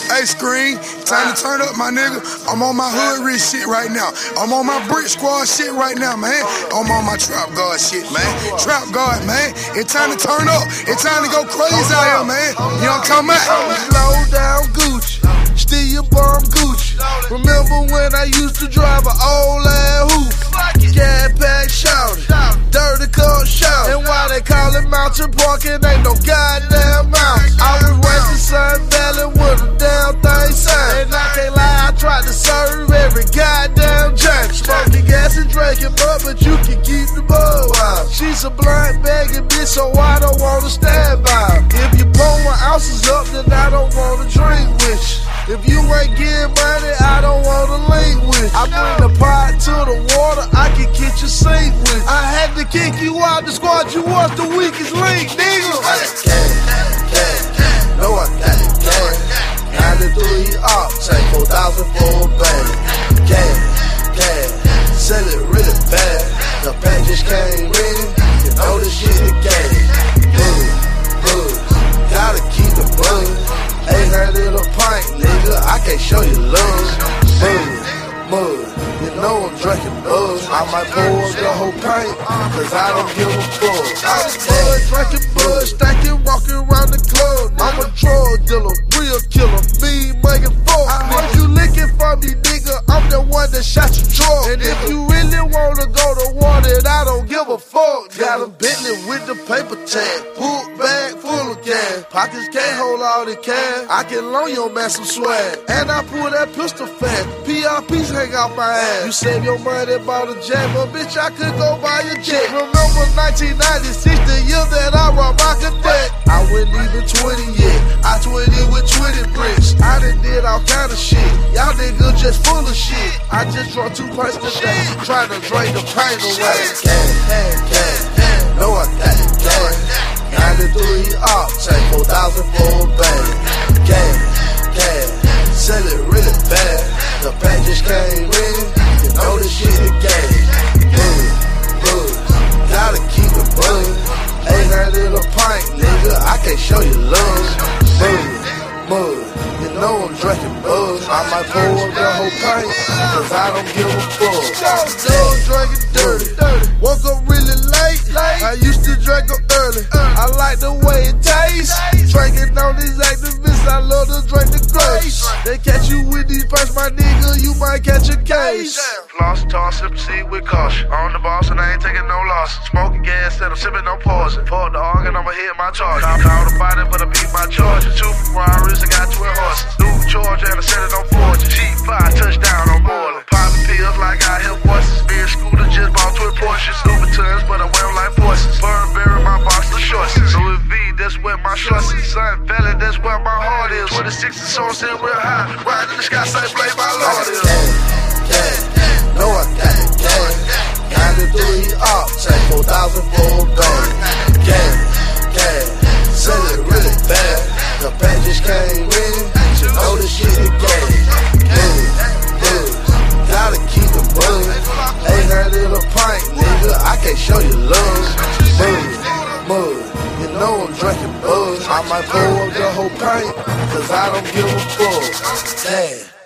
Hey, Screen, time to turn up, my nigga. I'm on my hood rich shit right now. I'm on my Brick Squad shit right now, man. I'm on my Trap God shit, man. Trap God, man. It's time to turn up. It's time to go crazy out here, man. You know what I'm talking about? Low down Gucci, steal your bum Gucci. Remember when I used to drive an old ass hoof? Gas pack shouting, dirty cup shouting. And why they call it mountain parking, ain't no goddamn mountain. I was racing Sun Valley with a damn thing sang. And I can't lie, I tried to serve every goddamn jank. Smoking gas and drinking bud, but you can keep the bug out. She's a blunt begging bitch, so I don't wanna stand by. If you pouring ounces up, then I don't wanna drink with you. If you ain't getting money, I don't wanna link with you. I bring the pot to the water, I can get you sink with you. I had to kick you out the squad, you was the weakest link, nigga. No, I got it, cash. 93 up, take 4,000 for a bag. Cash, sell it really bad. The package came in, you know this shit the game. Buzz, gotta keep the buzz. 800 a pint, nigga, I can't show you love. Mud, you know I'm drinking buzz. I might pour the whole pint, cause I don't give a fuck. I'm bud, drinking bud, stacking, walking around the club. I'm a drug dealer, real killer, mean making fuck. I heard you licking for me, nigga, I'm the one that shot your truck. And if you really wanna go to war, then I don't give a fuck. Got a Bentley with the paper tag, book bag full of gas. Pockets can't hold all the cash, I can loan your man some swag. And I pull that pistol fast, PRPs hang out my ass. You save your money, bought a jet, but bitch, I could go buy a jet. Remember 1996, the year that I robbed my cadet. I wasn't even 20 yet, I 20 with 20 bricks. I done did all kind of shit, y'all niggas just full of shit. I just drunk 2 pints today, trying to drain the pain away. Cash, no, I got it, cash. 93 up, take 4,000 for a bag. Cash, sell it really bad. The package came in, you know this shit the game. Buzz, gotta keep the buzz. 800 a pint, nigga, I can't show you love. Mud, you know I'm drinking buzz. I might pour up the whole pint, cause I don't give a fuck. Drinking dirty, woke up really late. I used to drink up early, I like the way it tastes. Drinking on these activists, I love to drink the grace. They catch you with these first, my nigga, you might catch a case. Floss, toss, sip, seed with caution. On the boss and I ain't taking no loss. Smoking gas instead of sipping no poison. Pull the organ, I'ma hit my charge. Call the body, but I beat my charge. 2 Ferraris, I got 12 horses. New Georgia and I set it on fortune. Cheap 5, touchdown on Moreland. Popping pills like I help voices. Beer scooter, just bought 12 Porsches. Louboutins, but I wear them like forces. Burberry, my box, the shorts. Louis V, that's where my shorts is. Sun Valley, that's where my heart is. 26 is so still real high. Riding the sky, same play my Lord is. No, I got it, cash. 93 up, take 4,000 for a bag. Cash, sell it really bad. The package came in, you know this shit the game. Buzz, gotta keep the buzz. 800 a pint, nigga, I can't show you love. Mud, you know I'm drinking buzz. I might pour up the whole pint, cause I don't give a fuck. Damn.